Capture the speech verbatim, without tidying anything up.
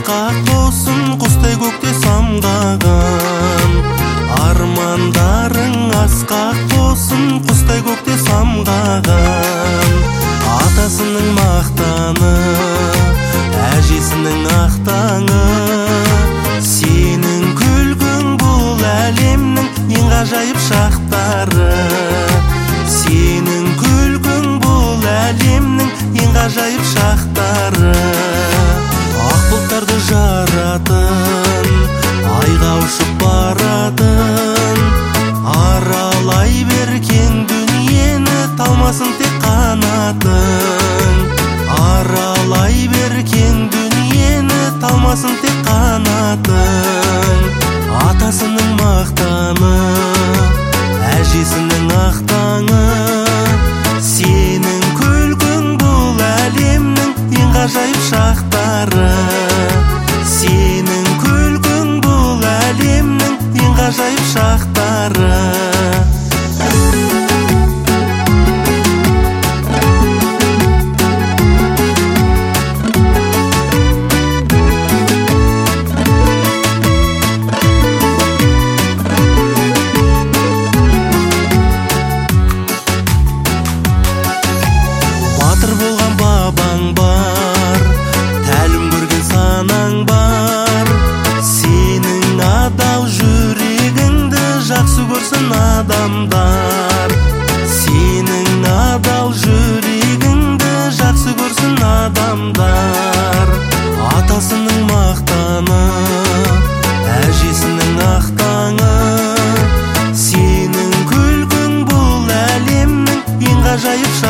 асқақ болсын, құстай көкте самғаған. Армандарың асқақ болсын, құстай көкте самғаған. Атасының мақтаны, әжесінің ақтаңы. Сенің күлкің бұл әлемнің ең ғажайып шақтары. Сенің күлкің бұл әлемнің ең ғажайып шақтары. Ақ бұлттарды жаратын, айға ұшып баратын. Аралай бер кең дүниені, талмасын тек қанатың. Аралай бер кең дүниені, талмасын тек қанатың. Атасының мақтаны, әжесінің ақтаңы. Сенің күлкің бұл әлемнің ең ғажайып шақтары. Сенің күлкің бұл әлемнің ең ғажайып шақтары. Батыр болған бабаң бар, тәлім көрген санаң бар. Сенің адал жүрегіңді жақсы көрсін адамдар. Сенің адал жүрегіңді жақсы көрсін адамдар. Атасының мақтаны, әжесінің ақтаңы. Сенің күлкің бұл әлемнің ең ғажайып